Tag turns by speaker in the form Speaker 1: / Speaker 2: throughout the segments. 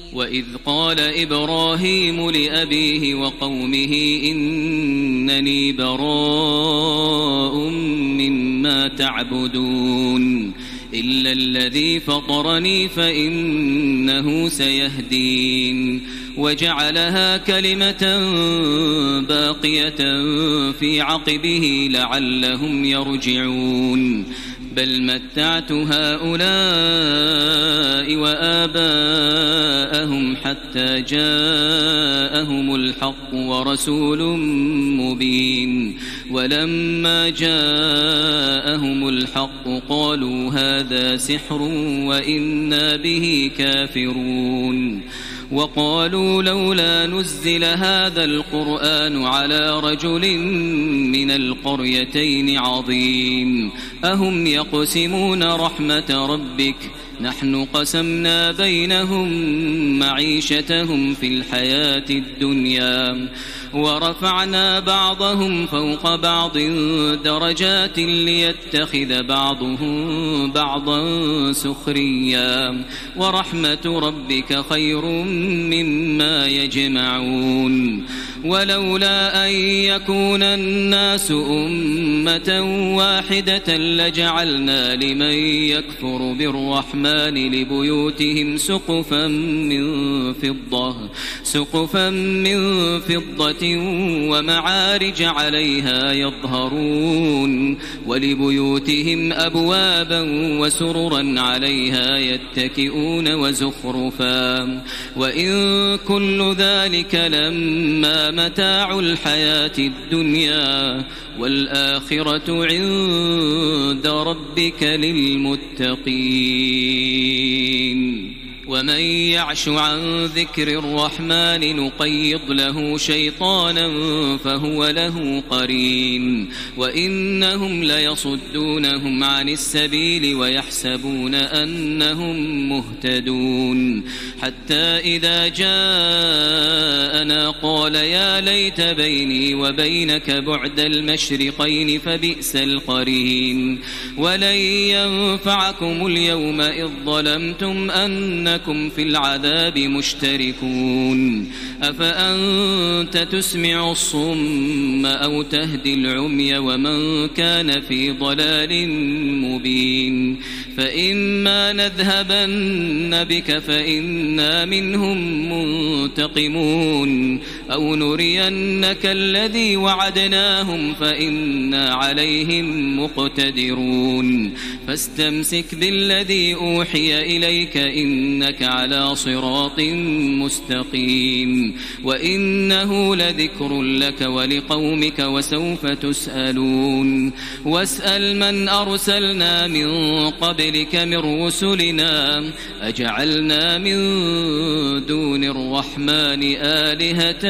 Speaker 1: وإذ قال إبراهيم لأبيه وقومه إنني براء مما تعبدون إلا الذي فطرني فإنه سيهدين وجعلها كلمة باقية في عقبه لعلهم يرجعون بل متعت هؤلاء وآباءهم حتى جاءهم الحق ورسول مبين ولما جاءهم الحق قالوا هذا سحر وإنا به كافرون وقالوا لولا نزل هذا القرآن على رجل من القريتين عظيم أهم يقسمون رحمة ربك نحن قسمنا بينهم معيشتهم في الحياة الدنيا ورفعنا بعضهم فوق بعض درجات ليتخذ بعضهم بعضا سخريا ورحمة ربك خير مما يجمعون ولولا أن يكون الناس أمة واحدة لجعلنا لمن يكفر بالرحمن لبيوتهم سقفا من فضة ومعارج عليها يظهرون ولبيوتهم أبوابا وسررا عليها يتكئون وزخرفا وإن كل ذلك لما متاع الحياة الدنيا والآخرة عند ربك للمتقين ومن يعش عن ذكر الرحمن نقيض له شيطانا فهو له قرين وإنهم ليصدونهم عن السبيل ويحسبون أنهم مهتدون حتى إذا جاءنا قال يا ليت بيني وبينك بعد المشرقين فبئس القرين ولن ينفعكم اليوم إذ ظلمتم أنكم في العذاب مشتركون أفأنت تسمع الصم أو تهدي العمي ومن كان في ضلال مبين فإما نذهبن بك فإنا منهم منتقمون أو نرينك الذي وعدناهم فإنا عليهم مقتدرون فاستمسك بالذي أوحي إليك إنك على صراط مستقيم وإنه لذكر لك ولقومك وسوف تسألون واسأل من أرسلنا من قبلك من رسلنا أجعلنا من دون الرحمن آلهة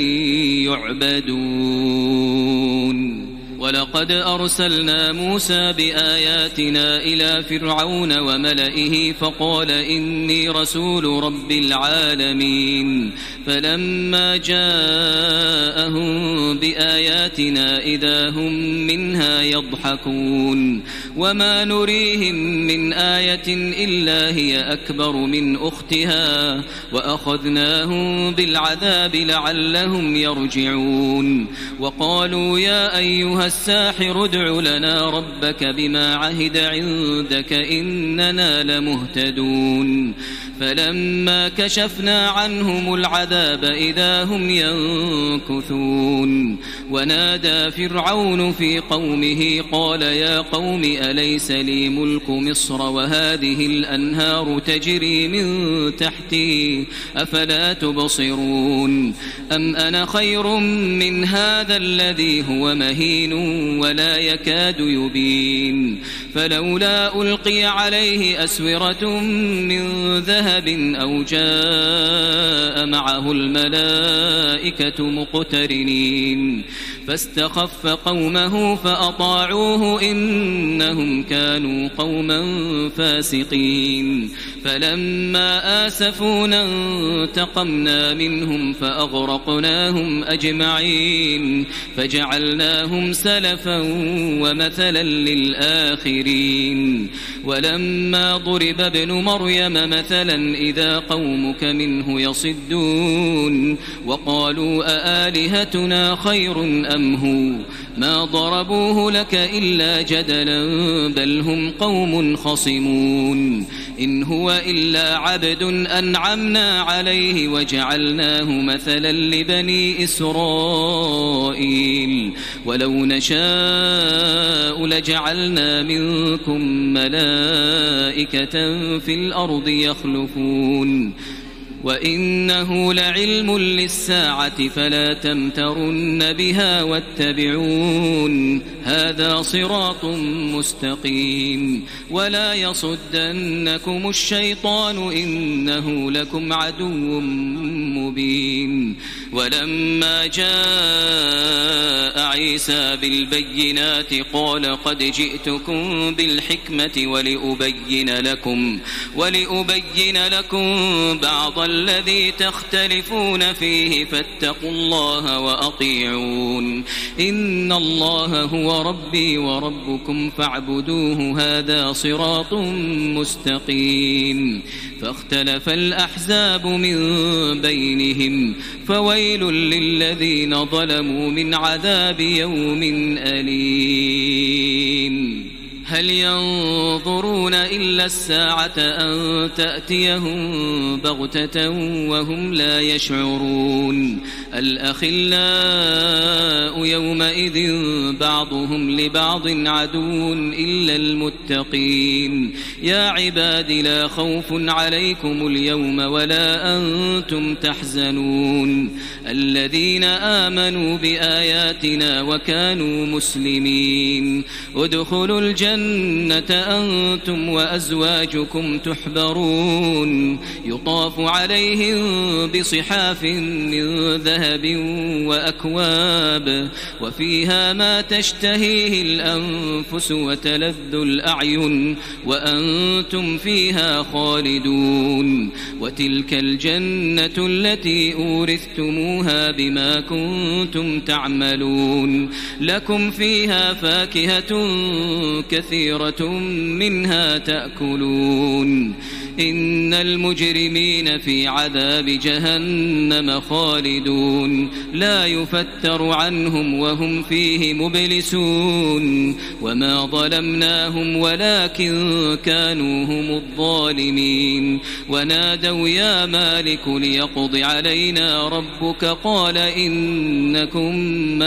Speaker 1: يعبدون ولقد أرسلنا موسى بآياتنا إلى فرعون وملئه فقال إني رسول رب العالمين فلما جاءهم بآياتنا إذا هم منها يضحكون وما نريهم من آية إلا هي أكبر من أختها وأخذناهم بالعذاب لعلهم يرجعون وقالوا يا أيها الساحر ادع لنا ربك بما عهد عندك إننا لمهتدون فلما كشفنا عنهم العذاب إذا هم ينكثون ونادى فرعون في قومه قال يا قوم أليس لي ملك مصر وهذه الأنهار تجري من تحتي أفلا تبصرون أم أنا خير من هذا الذي هو مهين ولا يكاد يبين فلولا ألقي عليه أسورة من ذهب أو جاء معه الملائكة مقترنين فاستخف قومه فأطاعوه إنهم كانوا قوما فاسقين فلما آسفونا انتقمنا منهم فأغرقناهم أجمعين فجعلناهم سلفا ومثلا للآخرين ولما ضرب ابن مريم مثلا إذا قومك منه يصدون وقالوا أآلهتنا خير أم هو ما ضربوه لك إلا جدلا بل هم قوم خصمون إن هو إلا عبد أنعمنا عليه وجعلناه مثلا لبني إسرائيل ولو نشاء لجعلنا منكم ملائكة في الأرض يخلفون وإنه لعلم للساعة فلا تمترن بها واتبعون هذا صراط مستقيم ولا يصدنكم الشيطان إنه لكم عدو مبين ولما جاء عيسى بالبينات قال قد جئتكم بالحكمة ولأبين لكم بعض الذي تختلفون فيه فاتقوا الله وأطيعون إن الله هو ربي وربكم فاعبدوه هذا صراط مستقيم فاختلف الأحزاب من بينهم فويل للذين ظلموا من عذاب يوم أليم هل ينظرون إلا الساعة أن تأتيهم بغتة وهم لا يشعرون الأخلاء يومئذ بعضهم لبعض عدو إلا المتقين يا عباد لا خوف عليكم اليوم ولا أنتم تحزنون الذين آمنوا بآياتنا وكانوا مسلمين ادخلوا الجنة أنتم وأزواجكم تحبرون يطاف عليهم بصحاف من ذهب وأكواب وفيها ما تشتهيه الأنفس وتلذ الأعين وأنتم فيها خالدون وتلك الجنة التي أورثتموها بما كنتم تعملون لكم فيها فاكهة كثيرة منها تأكلون إن المجرمين في عذاب جهنم خالدون لا يفتر عنهم وهم فيه مبلسون وما ظلمناهم ولكن كانوا هم الظالمين ونادوا يا مالك ليقض علينا ربك قال إنكم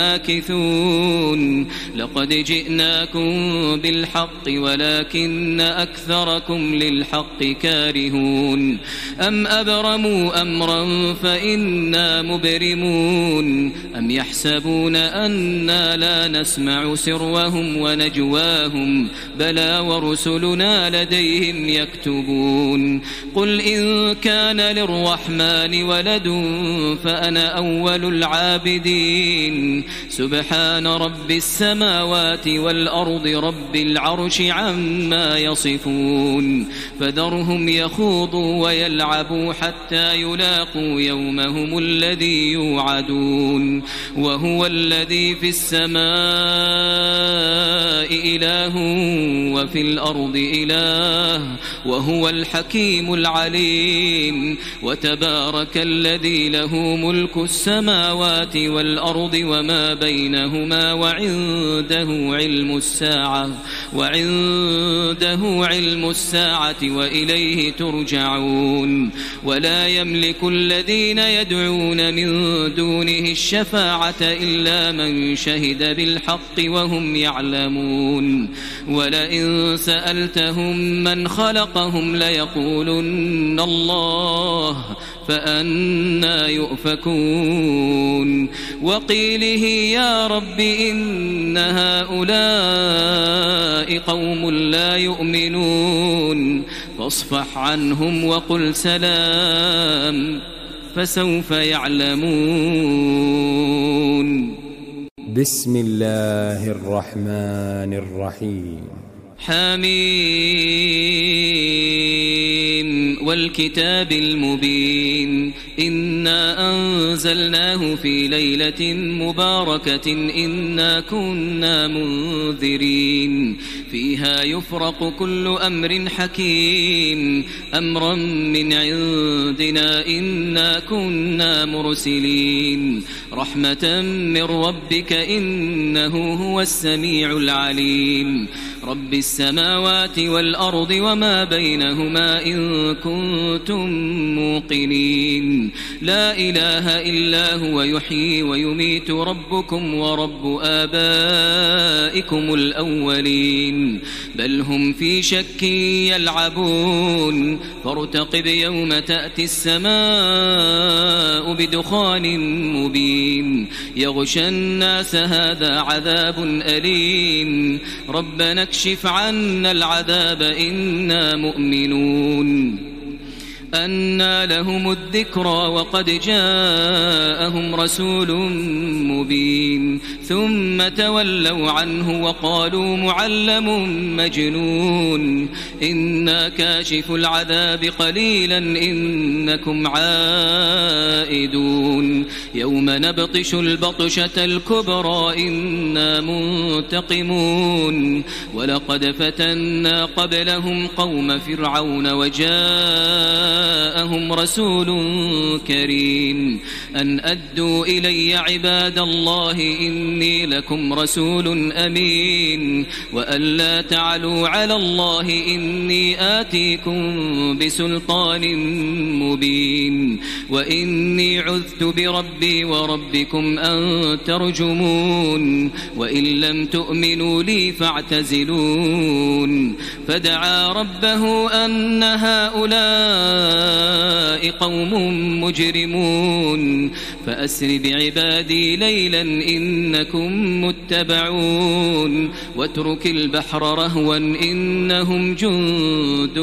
Speaker 1: ماكثون لقد جئناكم بالحق ولكن أكثركم للحق كارهون أم أبرموا أمرا فإنا مبرمون أم يحسبون أنا لا نسمع سرهم ونجواهم بلى ورسلنا لديهم يكتبون قل إن كان للرحمن ولد فأنا أول العابدين سبحان رب السماوات والأرض رب العرش عما يصفون فذرهم يخوضوا ويلعبوا حتى يلاقوا يومهم الذي يوعدون وهو الذي في السماء إله وفي الأرض إله وهو الحكيم العليم وتبارك الذي له ملك السماوات والأرض وما بينهما وعنده علم الساعة وإليه ترجعون ولا يملك الذين يدعون من دونه الشفاعة إلا من شهد بالحق وهم يعلمون ولئن سألتهم من خلقهم ليقولن الله فأنى يؤفكون وقيله يا رب إن هؤلاء قوم لا يؤمنون فاصفح عنهم وقل سلام فسوف يعلمون
Speaker 2: بسم الله الرحمن الرحيم.
Speaker 1: حميم والكتاب المبين إنا أنزلناه في ليلة مباركة إنا كنا منذرين فيها يفرق كل أمر حكيم أمرا من عندنا إنا كنا مرسلين رحمة من ربك إنه هو السميع العليم رب السماوات والأرض وما بينهما إن كنتم موقنين لا إله إلا هو يحيي ويميت ربكم ورب آبائكم الأولين بل هم في شك يلعبون فارتقب يوم تأتي السماء بدخان مبين يغشى الناس هذا عذاب أليم ربنا اكشف عنا العذاب إنا مؤمنون أنى لهم الذكرى وقد جاءهم رسول مبين ثم تولوا عنه وقالوا معلم مجنون إنا كاشف العذاب قليلا إنكم عائدون يوم نبطش البطشة الكبرى إنا منتقمون ولقد فتنا قبلهم قوم فرعون وجاءهم رسول كريم أن أدوا إلي عباد الله إني لكم رسول أمين وأن لا تعلوا على الله إني آتيكم بسلطان مبين وإني عذت بربي وربكم أن ترجمون وإن لم تؤمنوا لي فاعتزلون فدعا ربه أن هؤلاء قوم مجرمون فأسر بعبادي ليلا إنكم متبعون واترك البحر رهوا إنهم جند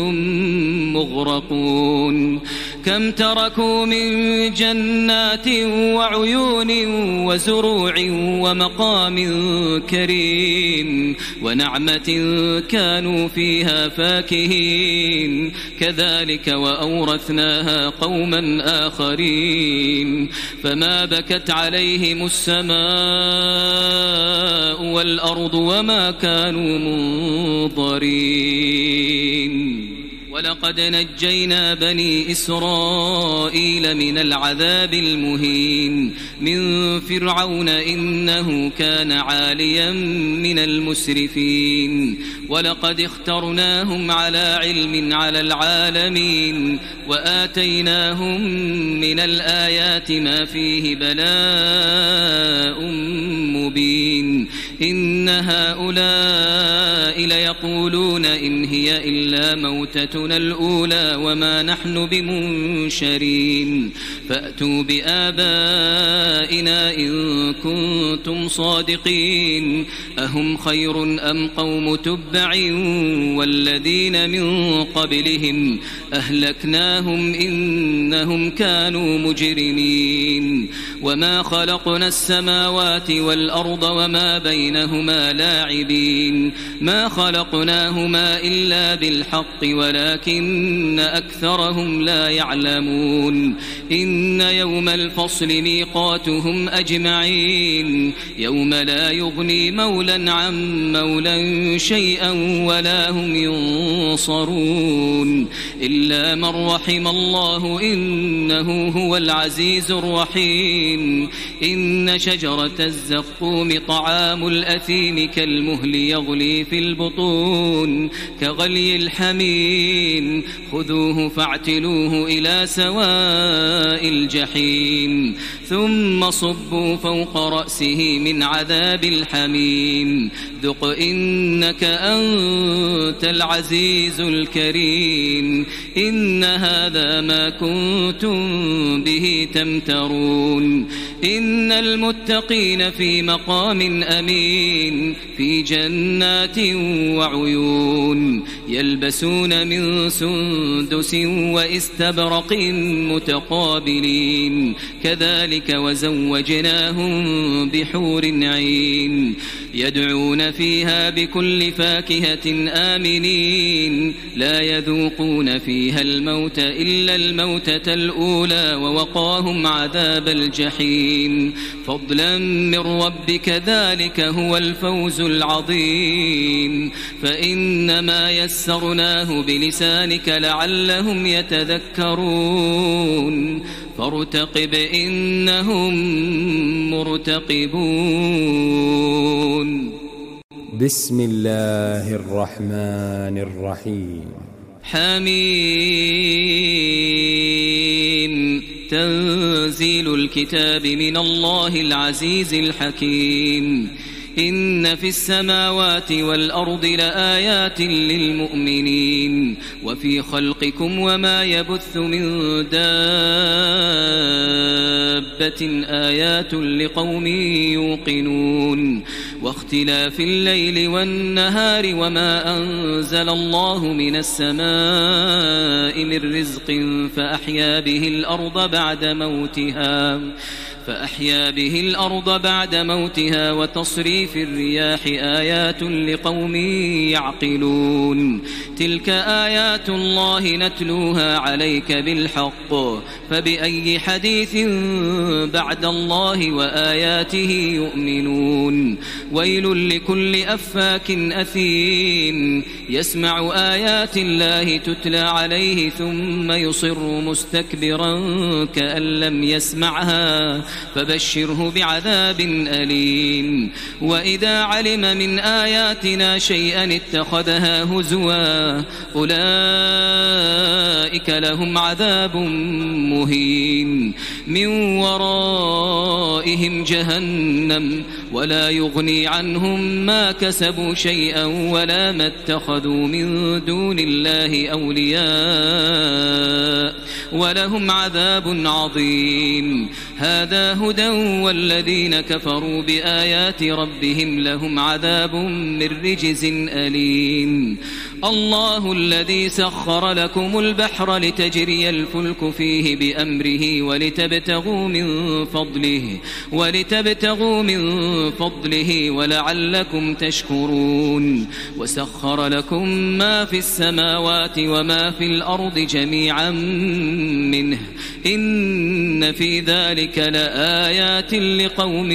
Speaker 1: مغرقون كم تركوا من جنات وعيون وزروع ومقام كريم ونعمة كانوا فيها فاكهين كذلك وأورثناها قوما آخرين فما بكت عليهم السماء والأرض وما كانوا منظرين ولقد نجينا بني إسرائيل من العذاب المهين من فرعون إنه كان عاليا من المسرفين ولقد اخترناهم على علم على العالمين وآتيناهم من الآيات ما فيه بلاء مبين إن هؤلاء ليقولون إن هي إلا موتتنا الأولى وما نحن بمنشرين فأتوا بآبائنا إن كنتم صادقين أهم خير أم قوم تبع والذين من قبلهم أهلكناهم إنهم كانوا مجرمين وما خلقنا السماوات والأرض وما بينهما لاعبين ما خلقناهما إلا بالحق ولكن أكثرهم لا يعلمون إن يوم الفصل ميقاتهم أجمعين يوم لا يغني مولا عن مولا شيئا ولا هم ينصرون إلا من رحم الله إنه هو العزيز الرحيم إن شجرة الزقوم طعام الأثيم كالمهل يغلي في البطون كغلي الحميم خذوه فاعتلوه إلى سواء الجحيم ثم صبوا فوق رأسه من عذاب الحميم ذق إنك أنت العزيز الكريم إن هذا ما كنتم به تمترون إن المتقين في مقام أمين مقرنين في جنات وعيون يلبسون من سندس وإستبرق متقابلين كذلك وزوجناهم بحور عين يدعون فيها بكل فاكهة آمنين لا يذوقون فيها الموت إلا الموتة الأولى ووقاهم عذاب الجحيم فضلا من ربك ذلك هو الفوز العظيم فإنما يسرناه بلسانك لعلهم يتذكرون فارتقب إنهم مرتقبون
Speaker 2: بسم الله الرحمن الرحيم
Speaker 1: حميم تنزيل الكتاب من الله العزيز الحكيم إن في السماوات والأرض لآيات للمؤمنين وفي خلقكم وما يبث من دابة آيات لقوم يوقنون واختلاف الليل والنهار وما أنزل الله من السماء من رزق فأحيا به الأرض بعد موتها وتصريف الرياح آيات لقوم يعقلون تلك آيات الله نتلوها عليك بالحق فبأي حديث بعد الله وآياته يؤمنون ويل لكل أفاك أثيم يسمع آيات الله تتلى عليه ثم يصر مستكبرا كأن لم يسمعها فبشره بعذاب أليم وإذا علم من آياتنا شيئا اتخذها هزوا أولئك لهم عذاب مهين من ورائهم جهنم ولا يغني عنهم ما كسبوا شيئا ولا ما اتخذوا من دون الله أولياء ولهم عذاب عظيم هذا هدى والذين كفروا بآيات ربهم لهم عذاب من رجز أليم الله الذي سخر لكم البحر لتجري الفلك فيه بأمره ولتبتغوا من فضله ولعلكم تشكرون وسخر لكم ما في السماوات وما في الأرض جميعا منه إن في ذلك لآيات لقوم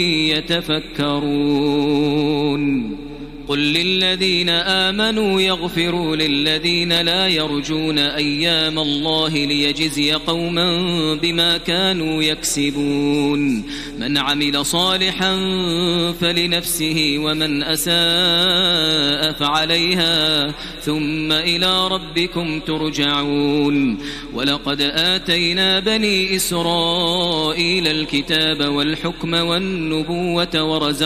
Speaker 1: يتفكرون قل للذين آمنوا يغفروا للذين لا يرجون أيام الله ليجزي قوما بما كانوا يكسبون من عمل صالحا فلنفسه ومن أساء فعليها ثم إلى ربكم ترجعون ولقد آتينا بني إسرائيل الكتاب والحكم والنبوة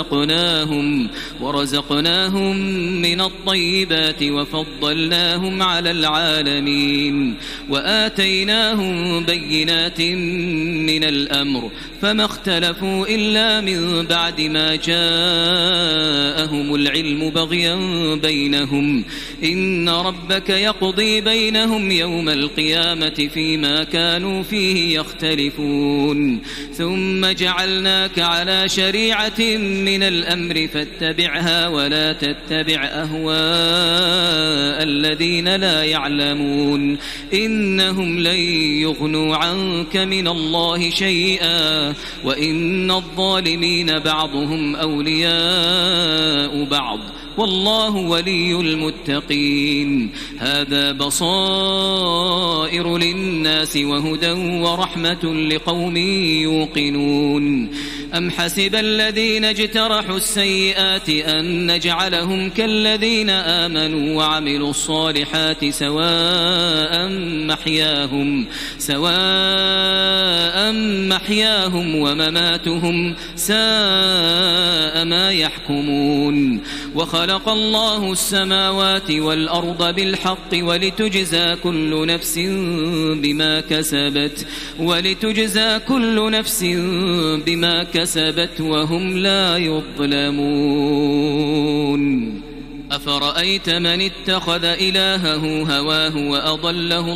Speaker 1: ورزقناهم من الطيبات وفضلناهم على العالمين وآتيناهم بينات من الأمر فما اختلفوا إلا من بعد ما جاءهم العلم بغيا بينهم إن ربك يقضي بينهم يوم القيامة فيما كانوا فيه يختلفون ثم جعلناك على شريعة من الأمر فاتبعها ولا تتبع أهواء الذين لا يعلمون إنهم لن يغنوا عنك من الله شيئا وإن الظالمين بعضهم أولياء بعض والله ولي المتقين هذا بصائر للناس وهدى ورحمة لقوم يوقنون أم حسب الذين اجترحوا السيئات أن نجعلهم كالذين آمنوا وعملوا الصالحات سواء محياهم ومماتهم ساء ما يحكمون وخلق الله السماوات والأرض بالحق ولتجزى كل نفس بما كسبت وهم لا يظلمون. أفرأيت من اتخذ إلهه هواه وأضله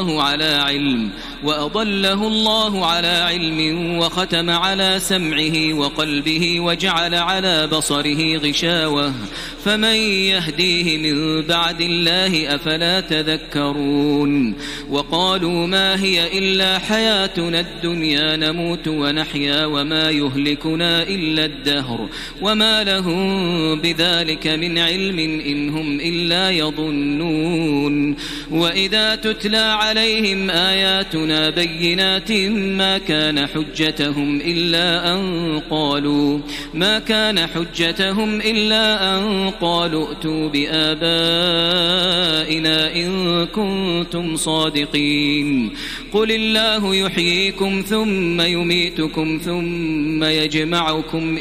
Speaker 1: الله على علم وختم على سمعه وقلبه وجعل على بصره غشاوة فمن يهديه من بعد الله أفلا تذكرون. وقالوا ما هي إلا حياتنا الدنيا نموت ونحيا وما يهلكنا إلا الدهر وما لهم بذلك من علم إن هم إلا يظنون. وإذا تتلى عليهم آياتنا بينات ما كان حجتهم إلا أن قالوا ائتوا بآبائنا إن كنتم صادقين. قل الله يحييكم ثم يميتكم ثم يجمعكم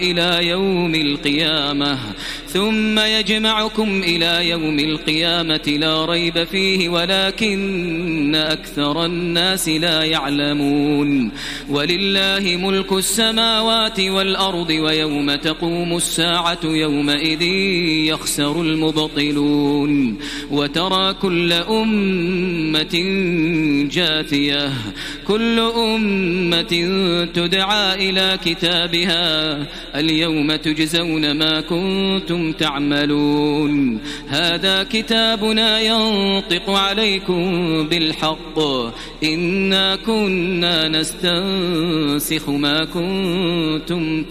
Speaker 1: إلى يوم القيامة لا ريب فيه ولكن أكثر الناس لا يعلمون. ولله ملك السماوات والأرض ويوم تقوم الساعة يومئذ يخسر المبطلون. وترى كل أمة جاثية كل أمة تدعى إلى كتابها اليوم تجزون ما كنتم تعملون. هذا كتابنا ينطق عليكم بالحق إنا كنا نستنسخ ما كنتم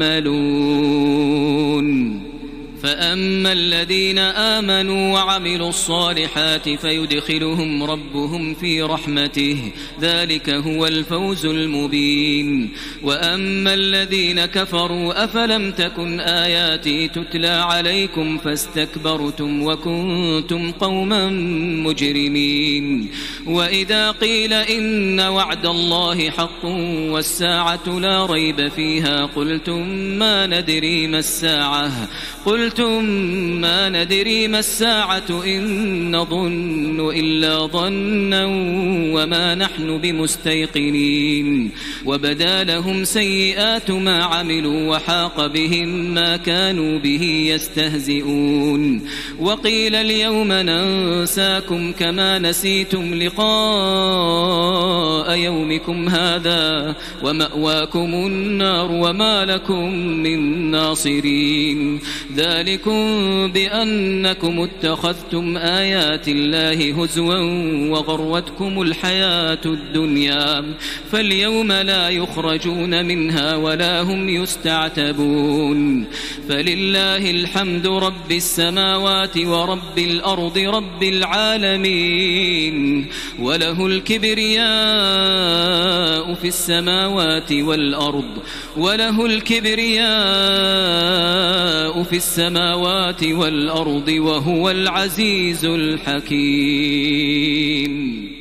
Speaker 1: تعملون. فأما الذين آمنوا وعملوا الصالحات فيدخلهم ربهم في رحمته ذلك هو الفوز المبين. وأما الذين كفروا أفلم تكن آياتي تتلى عليكم فاستكبرتم وكنتم قوما مجرمين. وإذا قيل إن وعد الله حق والساعة لا ريب فيها قلتم ما ندري ما الساعة إن نظن إلا ظنا وما نحن بمستيقنين. وبدا لهم سيئات ما عملوا وحاق بهم ما كانوا به يستهزئون. وقيل اليوم ننساكم كما نسيتم لقاء يومكم هذا ومأواكم النار وما لكم من ناصرين. ذلكم بأنكم اتخذتم آيات الله هزوا وغرتكم الحياة الدنيا فاليوم لا يخرجون منها ولا هم يستعتبون. فلله الحمد رب السماوات ورب الأرض رب العالمين وله الكبرياء في السماوات والأرض وهو العزيز الحكيم.